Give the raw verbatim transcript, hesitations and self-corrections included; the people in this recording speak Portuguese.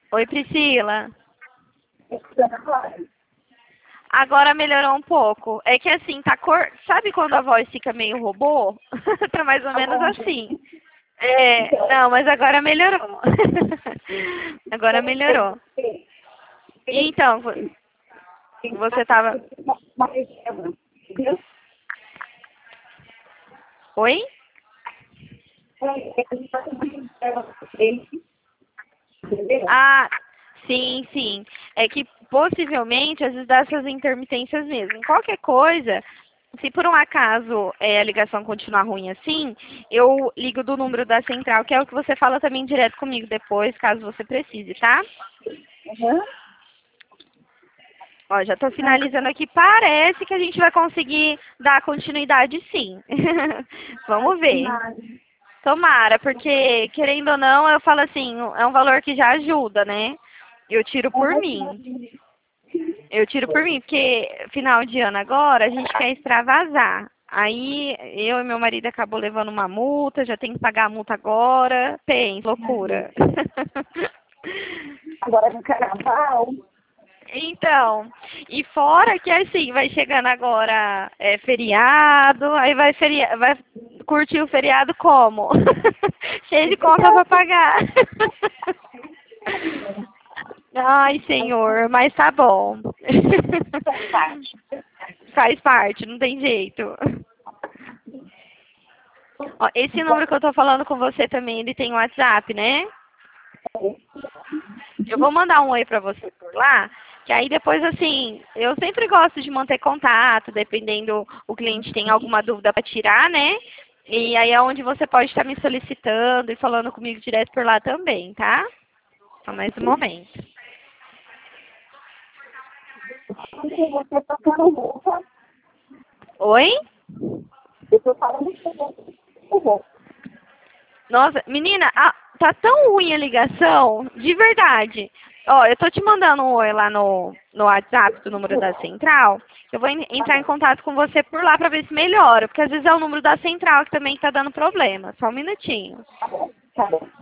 Oi, Priscila. Agora melhorou um pouco. É que assim, tá cor... Sabe quando a voz fica meio robô? Tá mais ou menos assim. É, não, mas agora melhorou. Agora melhorou. Então, vo- você tava... Oi? Ah, sim, sim. É que possivelmente às vezes dá essas intermitências mesmo. Qualquer coisa, se por um acaso é, a ligação continuar ruim assim, eu ligo do número da central, que é o que você fala também direto comigo depois, caso você precise, tá? Uhum. Ó, já tô finalizando aqui. Parece que a gente vai conseguir dar continuidade sim. Vamos ver. Tomara, porque querendo ou não, eu falo assim, é um valor que já ajuda, né? Eu tiro por mim. Eu tiro por mim, porque final de ano agora a gente quer extravasar. Aí eu e meu marido acabou levando uma multa, já tem que pagar a multa agora. Pensa, loucura. Agora no carnaval. Então, e fora que assim, vai chegando agora é, feriado, aí vai, feria vai curtir o feriado como? Cheio de conta pra pagar. Ai, senhor, mas tá bom. Faz parte, não tem jeito. Ó, esse número que eu tô falando com você também, ele tem WhatsApp, né? Eu vou mandar um oi pra você por lá, que aí depois, assim, eu sempre gosto de manter contato, dependendo o cliente tem alguma dúvida para tirar, né? E aí é onde você pode estar me solicitando e falando comigo direto por lá também, tá? Só mais um momento. Porque você tá falando roupa. Oi? Eu tô falando que você tá. Nossa, menina, ah, tá tão ruim a ligação, de verdade. Ó, eu tô te mandando um oi lá no, no WhatsApp do número da central. Eu vou en- entrar em contato com você por lá pra ver se melhora, porque às vezes é o número da central que também tá dando problema. Só um minutinho. Tá bom, tá bom.